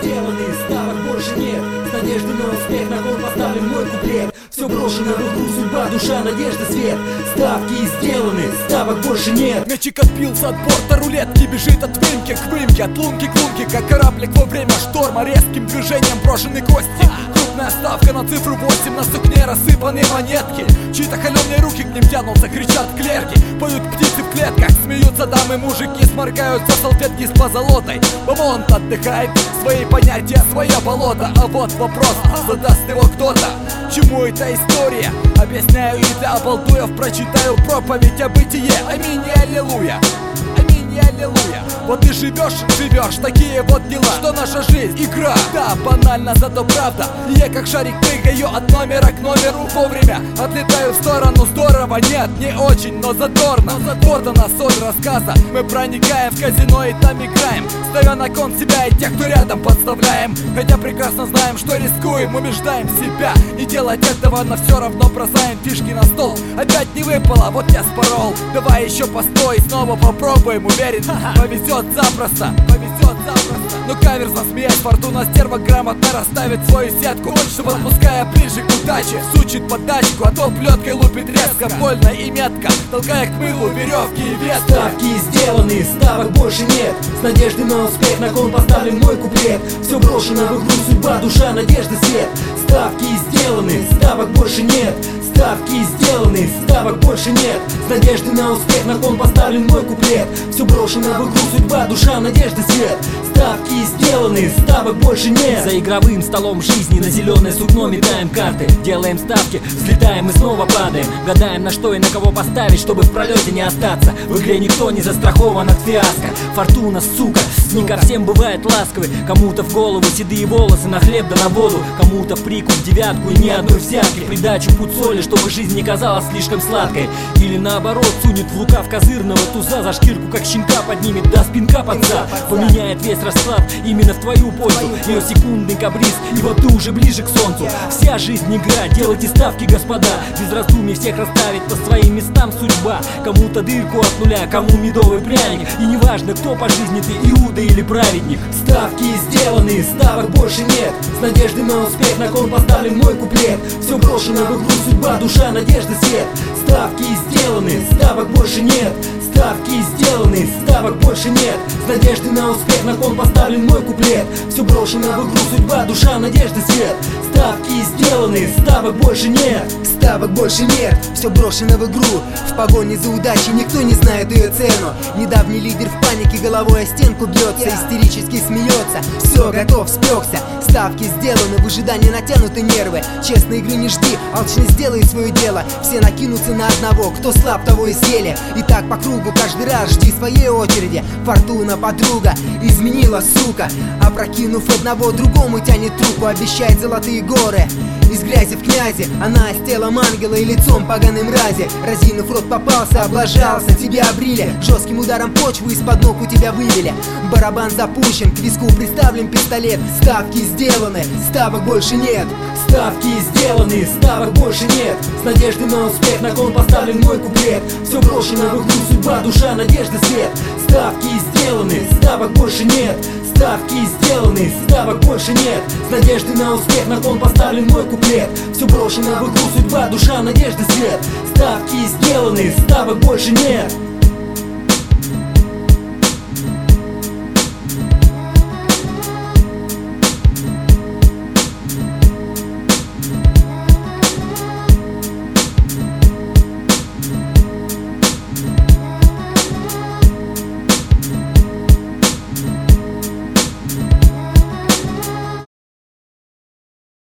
сделаны, ставок больше нет. С надеждой на успех на кон поставлен мой куплет. Все брошено в игру, судьба, душа, надежда, свет. Ставки сделаны, ставок больше нет. Мячик отбился от борта рулетки, бежит от выемки к выемке, от лунки к лунке, как кораблик во время шторма. Резким движением брошены кости. Крупная ставка на цифру 8, на сукне рассыпаны монетки. Чьи-то холеные руки к ним тянутся, кричат клерки. Поют птицы в клетках, смеются дамы, мужики, сморкаются салфетки с позолотой. Бомонд отдыхает, свои понятия, свое болото. А вот вопрос, задаст его кто-то: чему эта история? Объясняю и для обалдуев прочитаю проповедь о бытие. Аминь и аллилуйя. Аминь и аллилуйя. Вот ты живешь, такие вот дела, что наша жизнь игра. Да, банально, зато правда. И я как шарик прыгаю от номера к номеру вовремя. Отлетаю в сторону, здорово, нет, не очень, но задорно. Вот она соль рассказа. Мы проникаем в казино и там играем, ставя на кон себя и тех, кто рядом, подставляем. Хотя прекрасно знаем, что рискуем, убеждаем себя не делать этого, но все равно бросаем фишки на стол. Опять не выпало, вот я спорол. Давай еще постой, снова попробуем, уверен, повезет запросто, повезет запросто. Но каверзно смеясь, фортуна стерва грамотно расставит свою сетку, чтобы, подпуская ближе к удаче, сучит подачку, а то плеткой лупит резко, больно и метко, толкая к мылу веревки и ветки. Ставки сделаны, ставок больше нет. С надеждой на успех на кон поставлен мой куплет. Все брошено в игру, судьба, душа, надежда, свет. Ставки сделаны, ставок больше нет. Ставки сделаны, ставок больше нет. С надеждой на успех на кон поставлен мой куплет. Все брошено в игру, судьба, душа, надежда, свет. Ставки сделаны, ставок больше нет. За игровым столом жизни на зеленое сукно метаем карты. Делаем ставки, взлетаем и снова падаем. Гадаем, на что и на кого поставить, чтобы в пролете не остаться. В игре никто не застрахован от фиаско. Фортуна, сука, не ко всем бывает ласковый. Кому-то в голову седые волосы, на хлеб да на воду. Кому-то в прикуп девятку и ни одной взятки. Придачу путь соли, чтобы жизнь не казалась слишком сладкой. Или наоборот, сунет в рукав козырного туза, за шкирку как щенка поднимет до спинка под зад. Поменяет весь расклад именно в твою пользу. Ее секундный каприз, и вот ты уже ближе к солнцу. Вся жизнь игра, делайте ставки, господа. Без раздумий всех расставить по своим местам судьба. Кому-то дырку от нуля, кому медовый пряник. И неважно, кто по жизни ты, Иуда или праведник. Ставки сделаны, ставок больше нет. С надеждой на успех на кон поставлен мой куплет. Все брошено в игру, судьба, душа, надежда, свет. Ставки сделаны, ставок больше нет. Ставки сделаны, ставок больше нет. С надеждой на успех на кон поставлен мой куплет. Все брошено в игру, судьба, душа, надежда, свет. Ставки сделаны, ставок больше нет. Ставок больше нет, все брошено в игру. В погоне за удачей никто не знает ее цену. Недавний лидер в панике головой о стенку бьется, истерически смеется. Все, готов, спекся. Ставки сделаны, в ожидании натянуты нервы. Честной игры не жди, алчно сделай свое дело. Все накинутся на одного, кто слаб, того и съели. И так по кругу каждый раз жди своей очереди. Фортуна, подруга, изменила, сука. Опрокинув одного, другому тянет трубку. Обещает золотые горы из грязи в князи. Она с телом ангела и лицом поганой мрази. Разинув рот попался, облажался, тебя обрили. Жестким ударом почву из-под ног у тебя вывели. Барабан запущен, к виску приставлен пистолет. Ставки сделаны, ставок больше нет. Ставки сделаны, ставок больше нет. С надеждой на успех на кон поставлен мой куплет. Все брошено в игру, судьба, душа, надежда, свет. Ставки сделаны, ставок больше нет. Ставки сделаны, ставок больше нет. С надеждой на успех на кон поставлен мой куплет. Все брошено в игру, судьба, душа, надежда, свет. Ставки сделаны, ставок больше нет.